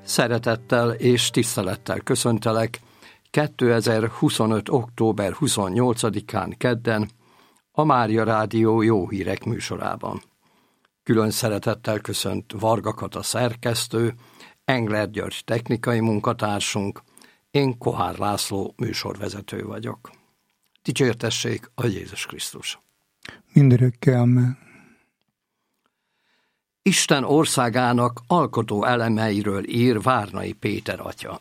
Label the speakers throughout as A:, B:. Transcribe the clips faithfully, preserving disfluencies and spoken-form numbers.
A: Szeretettel és tisztelettel köszöntelek kétezer-huszonöt. október huszonnyolcadikán kedden a Mária Rádió Jó Hírek műsorában. Külön szeretettel köszönt Varga Kata szerkesztő, Engler György technikai munkatársunk, én Kohár László műsorvezető vagyok. Dicsértessék a Jézus Krisztus!
B: Mindörökké amen.
A: Isten országának alkotó elemeiről ír Várnai Péter atya.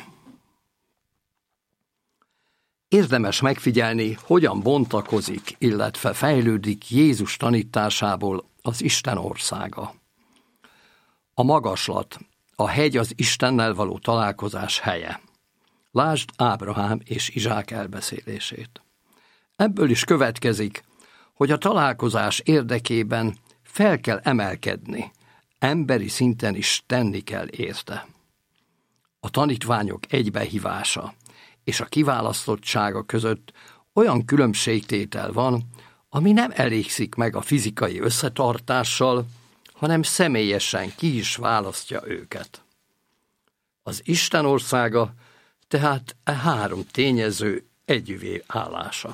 A: Érdemes megfigyelni, hogyan bontakozik, illetve fejlődik Jézus tanításából az Isten országa. A magaslat, a hegy az Istennel való találkozás helye. Lásd Ábrahám és Izsák elbeszélését. Ebből is következik, hogy a találkozás érdekében fel kell emelkedni, emberi szinten is tenni kell érte. A tanítványok egybehívása és a kiválasztottsága között olyan különbségtétel van, ami nem elégszik meg a fizikai összetartással, hanem személyesen ki is választja őket. Az Isten országa tehát e három tényező együvé állása.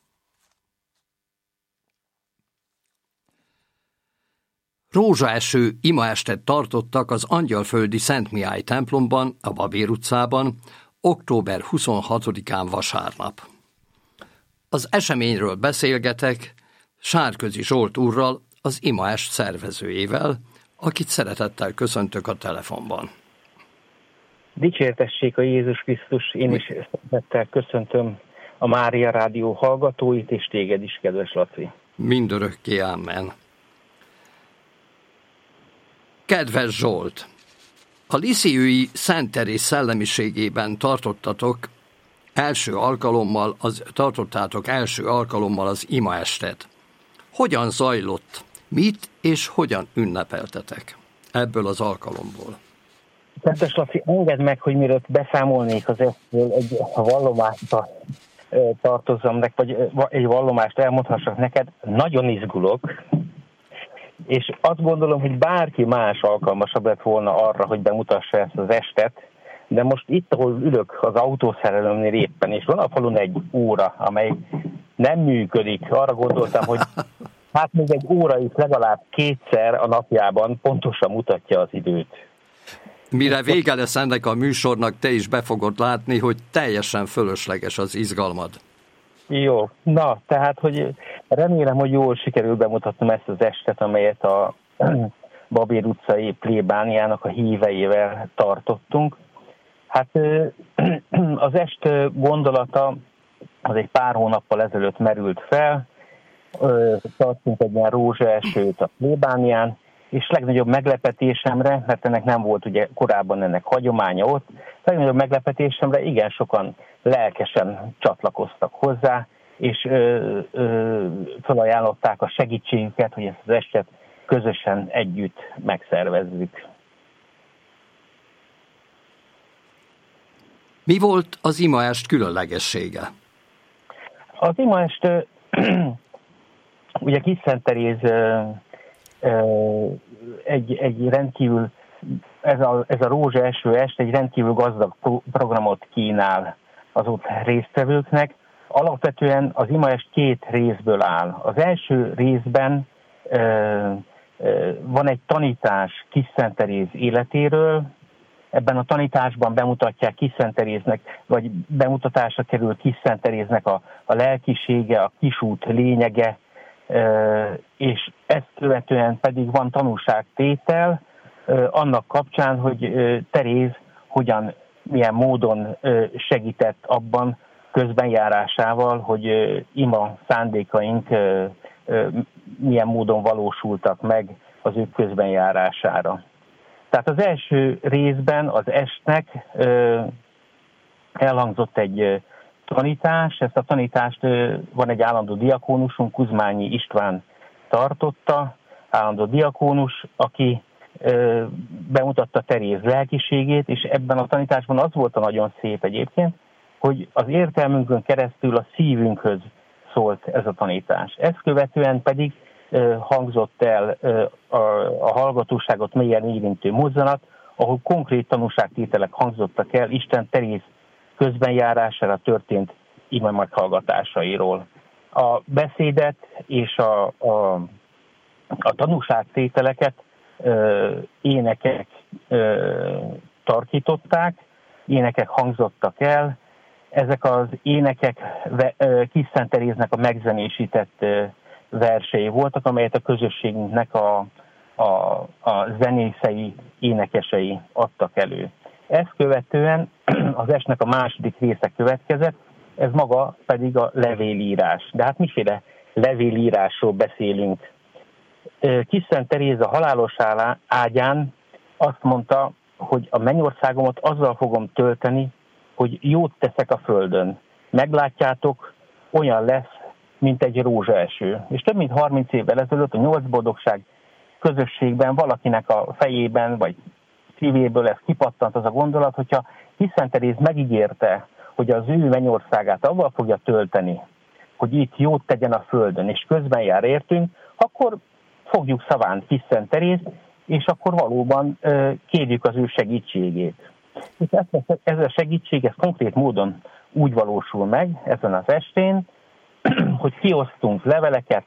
A: Rózsaeső imaestet tartottak az Angyalföldi Szent Mihály templomban, a Babér utcában, október huszonhatodikán vasárnap. Az eseményről beszélgetek Sárközi Zsolt úrral, az imaest szervezőjével, akit szeretettel köszöntök a telefonban.
C: Dicsértessék a Jézus Krisztus, én is szeretettel köszöntöm a Mária Rádió hallgatóit, és téged is, kedves Laci.
A: Mindörökké amen. Kedves Zsolt! A Lisieux-i Szent Teréz szellemiségében tartottatok első alkalommal az, tartottátok első alkalommal az imaestet. Hogyan zajlott? Mit és hogyan ünnepeltetek ebből az alkalomból?
C: Kedves Laci, engedd meg, hogy mielőtt beszámolnék az estről, egy vallomást tartozzam neked, vagy egy vallomást elmondhassak neked. Nagyon izgulok, és azt gondolom, hogy bárki más alkalmasabb lett volna arra, hogy bemutassa ezt az estet, de most itt, ahol ülök az autószerelőmnél éppen, és van a falun egy óra, amely nem működik, arra gondoltam, hogy hát még egy óra is legalább kétszer a napjában pontosan mutatja az időt.
A: Mire vége lesz ennek a műsornak, te is be fogod látni, hogy teljesen fölösleges az izgalmad.
C: Jó, na, tehát, hogy remélem, hogy jól sikerül bemutatnom ezt az estet, amelyet a Babér utcai plébániának a híveivel tartottunk. Hát az est gondolata az egy pár hónappal ezelőtt merült fel, tartunk egy ilyen rózsaesőt a plébánián, és legnagyobb meglepetésemre, mert ennek nem volt ugye korábban ennek hagyománya ott, legnagyobb meglepetésemre igen sokan lelkesen csatlakoztak hozzá, és ö, ö, felajánlották a segítségüket, hogy ezt az estet közösen együtt megszervezzük.
A: Mi volt az imaest különlegessége?
C: Az imaest ugye Kisszent Teréz egy, egy rendkívül, ez a, ez a rózsaeső est egy rendkívül gazdag programot kínál az ott résztvevőknek. Alapvetően az imaest két részből áll. Az első részben ö, ö, van egy tanítás Kisszent Teréz életéről. Ebben a tanításban bemutatják Kisszent Teréznek, vagy bemutatásra kerül Kisszent Teréznek a, a lelkisége, a kisút lényege, ö, és ezt követően pedig van tanúságtétel ö, annak kapcsán, hogy ö, Teréz hogyan, milyen módon ö, segített abban, közbenjárásával, hogy uh, ima szándékaink uh, uh, milyen módon valósultak meg az ő közbenjárására. Tehát az első részben az estnek uh, elhangzott egy uh, tanítás, ezt a tanítást uh, van egy állandó diakónusunk, Kuzmányi István tartotta, állandó diakónus, aki uh, bemutatta Teréz lelkiségét, és ebben a tanításban az volt a nagyon szép egyébként, hogy az értelmünkön keresztül a szívünkhöz szólt ez a tanítás. Ezt követően pedig uh, hangzott el uh, a, a hallgatóságot mélyen érintő mozzanat, ahol konkrét tanúságtételek hangzottak el Isten Teréz közbenjárására történt ime meghallgatásairól. A beszédet és a, a, a tanúságtételeket ö, énekek ö, tarkították, énekek hangzottak el. Ezek az énekek Kis Szent Teréznek a megzenésített versei voltak, amelyet a közösségünknek a, a, a zenészei, énekesei adtak elő. Ezt követően az estnek a második része következett, ez maga pedig a levélírás. De hát miféle levélírásról beszélünk? Kis Szent Teréz a halálos ágyán azt mondta, hogy a mennyországomat azzal fogom tölteni, hogy jót teszek a földön. Meglátjátok, olyan lesz, mint egy rózsaeső. És több mint harminc évvel ezelőtt a nyolc boldogság közösségben valakinek a fejében, vagy szívéből ez kipattant az a gondolat, hogyha Kis Szent Teréz megígérte, hogy az ő mennyországát avval fogja tölteni, hogy itt jót tegyen a földön, és közben jár értünk, akkor fogjuk szaván Kis Szent Terézt, és akkor valóban kérjük az ő segítségét. És ez a segítség, ez konkrét módon úgy valósul meg ezen az estén, hogy kiosztunk leveleket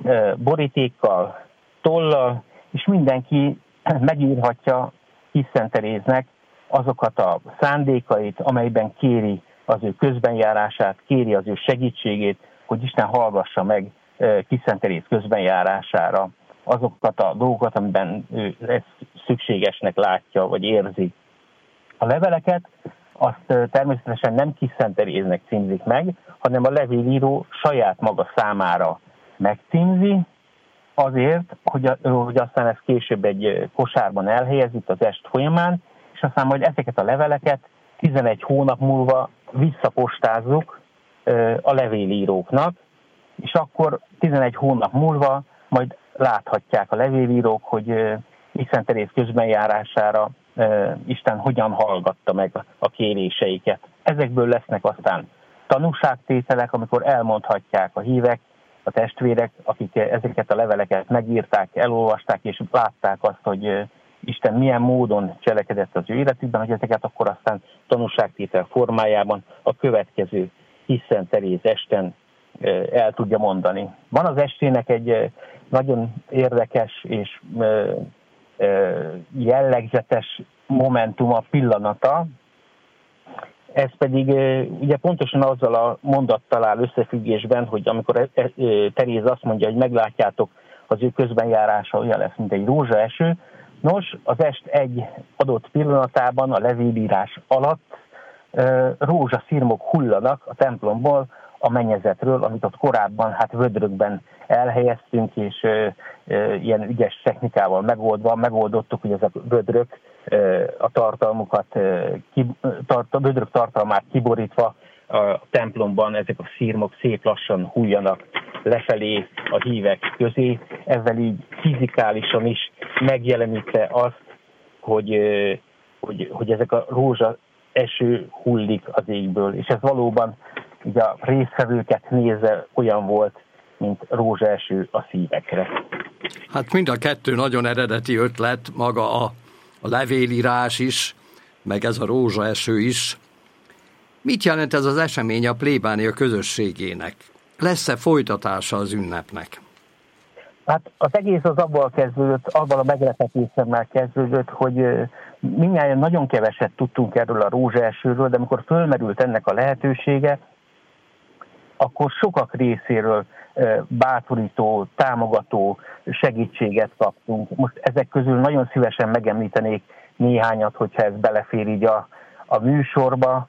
C: borítékkal, tollal, és mindenki megírhatja Kis Szent Teréznek azokat a szándékait, amelyben kéri az ő közbenjárását, kéri az ő segítségét, hogy Isten hallgassa meg Kis Szent Teréz közbenjárására azokat a dolgokat, amiben ő ezt szükségesnek látja, vagy érzi. A leveleket azt természetesen nem Kis Szent Teréznek címzik meg, hanem a levélíró saját maga számára megcímzi, azért, hogy, hogy aztán ezt később egy kosárban elhelyezik az est folyamán, és aztán majd ezeket a leveleket tizenegy hónap múlva visszapostázzuk a levélíróknak, és akkor tizenegy hónap múlva majd láthatják a levélírók, hogy Kis Szent Teréz közbenjárására Isten hogyan hallgatta meg a kéréseiket. Ezekből lesznek aztán tanúságtételek, amikor elmondhatják a hívek, a testvérek, akik ezeket a leveleket megírták, elolvasták, és látták azt, hogy Isten milyen módon cselekedett az ő életükben, hogy ezeket akkor aztán tanúságtétel formájában a következő Kis Szent Teréz esten el tudja mondani. Van az estének egy nagyon érdekes és jellegzetes momentuma, pillanata, ez pedig ugye pontosan azzal a mondattal áll összefüggésben, hogy amikor Teréz azt mondja, hogy meglátjátok, az ő közbenjárása olyan lesz, mint egy rózsaeső. Nos, az est egy adott pillanatában, a levélírás alatt rózsaszirmok hullanak a templomból, a mennyezetről, amit ott korábban hát vödrökben elhelyeztünk, és e, e, ilyen ügyes technikával megoldva, megoldottuk, hogy ezek a vödrök e, a tartalmukat, e, ki, tart, a vödrök tartalmát kiborítva a templomban ezek a szirmok szép lassan hullanak lefelé a hívek közé, ezzel így fizikálisan is megjelenítve azt, hogy, e, hogy, hogy ezek a rózsa eső hullik az égből, és ez valóban így a résztvevőket nézve olyan volt, mint rózsaeső a szívekre.
A: Hát mind a kettő nagyon eredeti ötlet, maga a, a levélírás is, meg ez a rózsaeső is. Mit jelent ez az esemény a plébánia közösségének? Lesz-e folytatása az ünnepnek?
C: Hát az egész az abban kezdődött, abban a meglepetésemmel kezdődött, hogy mindnyájan nagyon keveset tudtunk erről a rózsaesőről, de amikor fölmerült ennek a lehetősége, akkor sokak részéről bátorító, támogató segítséget kaptunk. Most ezek közül nagyon szívesen megemlítenék néhányat, hogyha ez belefér így a, a műsorba.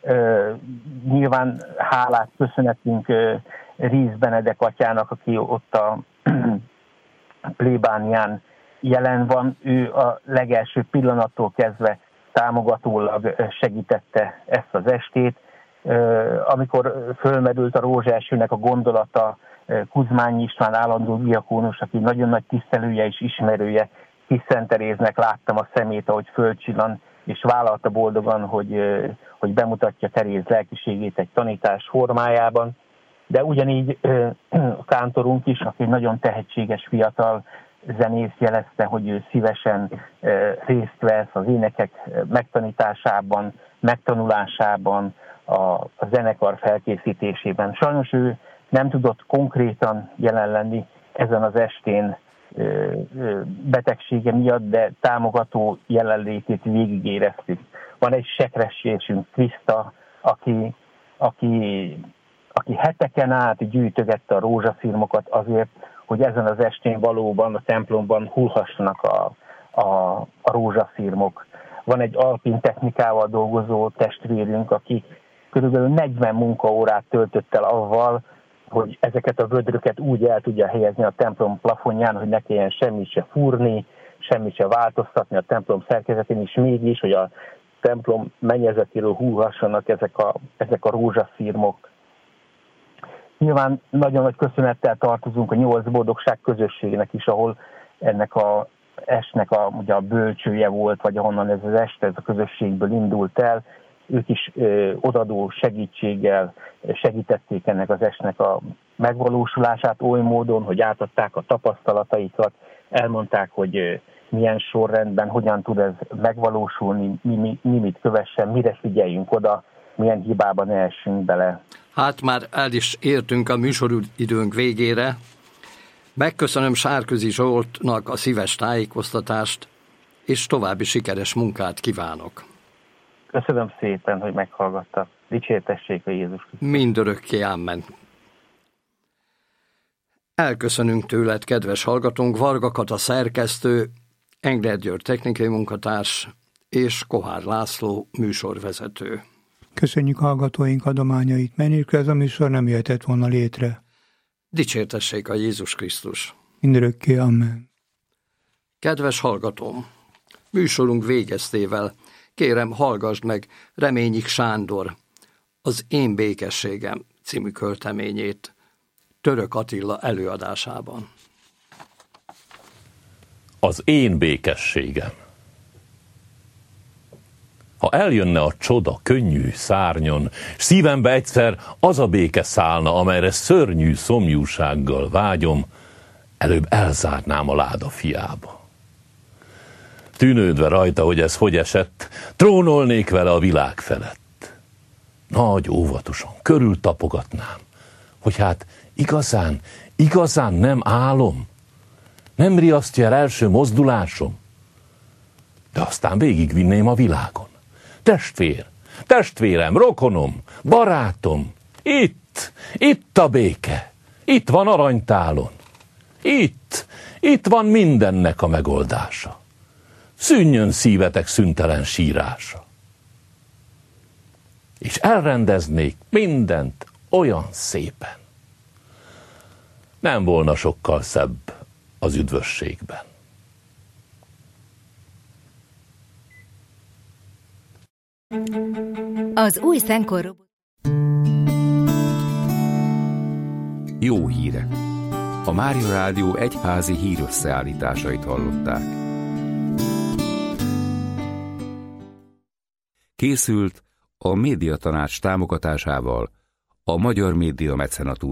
C: Nyilván hálát köszönhetünk Ríz Benedek atyának, aki ott a plébánián jelen van. Ő a legelső pillanattól kezdve támogatólag segítette ezt az estét. Amikor fölmerült a rózsaesőnek a gondolata, Kuzmányi István állandó diakónus, aki nagyon nagy tisztelője és ismerője Kis Szent Teréznek, láttam a szemét, ahogy fölcsillan, és vállalta boldogan, hogy, hogy bemutatja Teréz lelkiségét egy tanítás formájában. De ugyanígy a kántorunk is, aki egy nagyon tehetséges fiatal, zenész jelezte, hogy ő szívesen részt vesz az énekek megtanításában, megtanulásában, a, a zenekar felkészítésében. Sajnos ő nem tudott konkrétan jelen lenni ezen az estén betegsége miatt, de támogató jelenlétét végigéreztük. Van egy sekresésünk, Kriszta, aki, aki, aki heteken át gyűjtögette a rózsaszirmokat azért, hogy ezen az estén valóban a templomban hullhassanak a, a, a rózsaszirmok. Van egy alpin technikával dolgozó testvérünk, aki körülbelül negyven munkaórát töltött el avval, hogy ezeket a vödröket úgy el tudja helyezni a templom plafonján, hogy ne kelljen semmit se fúrni, semmit se változtatni a templom szerkezetén, és mégis, hogy a templom mennyezetéről hullhassanak ezek a, ezek a rózsaszirmok. Nyilván nagyon nagy köszönettel tartozunk a Nyolc Boldogság közösségnek is, ahol ennek a estnek a, ugye a bölcsője volt, vagy ahonnan ez az est, ez a közösségből indult el. Ők is ö, odadó segítséggel segítették ennek az estnek a megvalósulását oly módon, hogy átadták a tapasztalataikat, elmondták, hogy ö, milyen sorrendben, hogyan tud ez megvalósulni, mi, mi, mi mit kövessen, mire figyeljünk oda, milyen hibába ne essünk bele.
A: Hát már el is értünk a műsoridőnk végére. Megköszönöm Sárközi Zsoltnak a szíves tájékoztatást, és további sikeres munkát kívánok.
C: Köszönöm szépen, hogy meghallgattak. Dicsértessék a Jézus Krisztus.
A: Mindörökké, amen. Elköszönünk tőled, kedves hallgatónk, Varga Kata szerkesztő, Engler György technikai munkatárs és Kohár László műsorvezető.
B: Köszönjük hallgatóink adományait, mert nélkül ez a műsor nem jöhetett volna létre.
A: Dicsértessék a Jézus Krisztus.
B: Mindörökké, amen.
A: Kedves hallgatóm, műsorunk végeztével kérem, hallgassd meg Reményik Sándor Az én békességem című költeményét Török Attila előadásában.
D: Az én békességem. Ha eljönne a csoda könnyű szárnyon, szívembe egyszer az a béke szállna, amelyre szörnyű szomjúsággal vágyom, előbb elzárnám a láda fiába. Tűnődve rajta, hogy ez hogy esett, trónolnék vele a világ felett. Nagy óvatosan körültapogatnám, hogy hát igazán, igazán nem álom, nem riasztja el első mozdulásom, de aztán végigvinném a világon. Testvér, testvérem, rokonom, barátom, itt, itt a béke, itt van aranytálon, itt, itt van mindennek a megoldása. Szűnjön szívetek szüntelen sírása. És elrendeznék mindent olyan szépen. Nem volna sokkal szebb az üdvösségben.
E: Az új Szenkor
F: Jó hírek! A Mária Rádió egyházi hírösszeállításait hallották. Készült a Médiatanács támogatásával a Magyar Média Mecenatúra